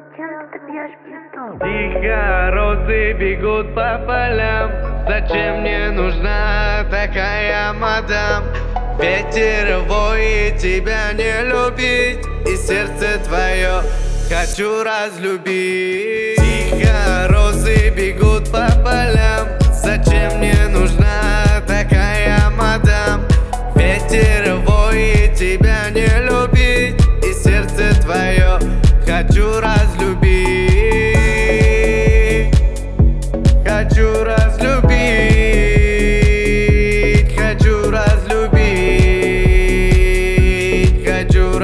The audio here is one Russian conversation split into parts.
Зачем ты бьешь бетон? Тихо, розы бегут по полям. Зачем мне нужна такая мадам? Ветер воет, тебя не любить, и сердце твое хочу разлюбить. Тихо, розы бегут по полям. Зачем мне нужна такая мадам? Ветер воет, тебя не любить, и сердце твое хочу разлюбить. Хочу разлюбить, хочу разлюбить, хочу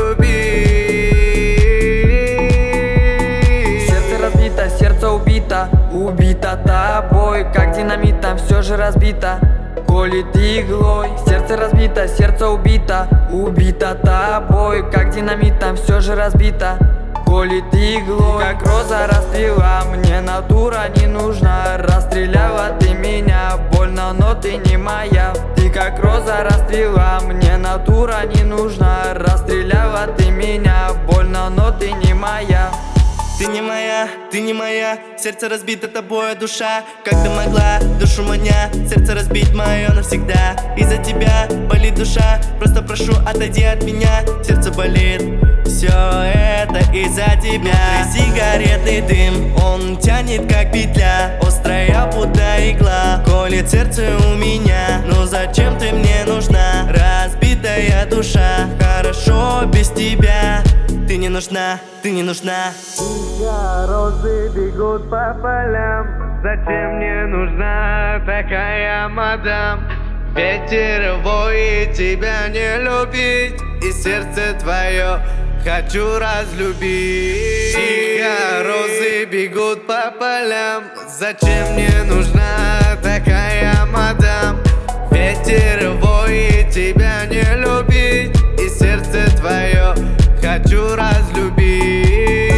разлюбить. Сердце разбито, сердце убито, убито тобой, как динамитом, все же разбито, колет иглой. Сердце разбито, сердце убито, убито тобой, как динамитом, все же разбито, колет иглой. Как роза расцвела, мне натура не нужна. Расстреляла ты меня, больно, но ты не моя. Ты как роза расцвела, мне натура не нужна. Расстреляла ты меня, больно, но ты не моя. Ты не моя, сердце разбито тобой, душа. Как ты могла душу маня, сердце разбить мое навсегда. Из-за тебя болит душа, просто прошу, отойди от меня. Сердце болит, все это из-за тебя. Внутри сигаретный дым, он тянет как петля, острая будто игла, колет сердце у меня. Ну зачем ты мне нужна, разбитая душа? Хорошо без тебя, ты не нужна, ты не нужна. Тихо, розы бегут по полям. Зачем мне нужна такая мадам? Ветер воет, тебя не любить, и сердце твое хочу разлюбить. Тихо, розы бегут по полям. Зачем мне нужна такая мадам? Ветер воет, тебя не любить, и сердце твое хочу разлюбить.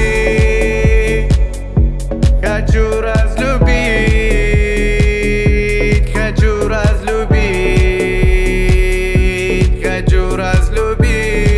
Хочу разлюбить, хочу разлюбить, хочу разлюбить.